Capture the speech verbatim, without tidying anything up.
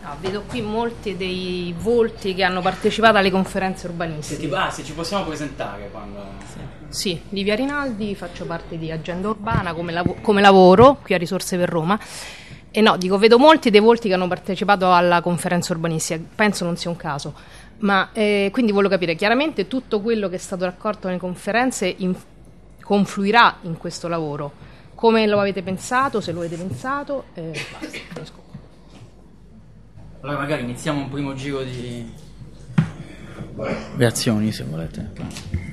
Ah, vedo qui molti dei volti che hanno partecipato alle conferenze urbanistiche. Se, ti, ah, se ci possiamo presentare quando... Sì. Sì, Livia Rinaldi, faccio parte di Agenda Urbana come, lav- come lavoro qui a Risorse per Roma. E no, dico, vedo molti dei volti che hanno partecipato alla conferenza urbanistica, penso non sia un caso, ma eh, quindi voglio capire, chiaramente tutto quello che è stato raccolto nelle conferenze in, confluirà in questo lavoro. Come lo avete pensato, se lo avete pensato, eh, basta. Allora magari iniziamo un primo giro di reazioni, se volete.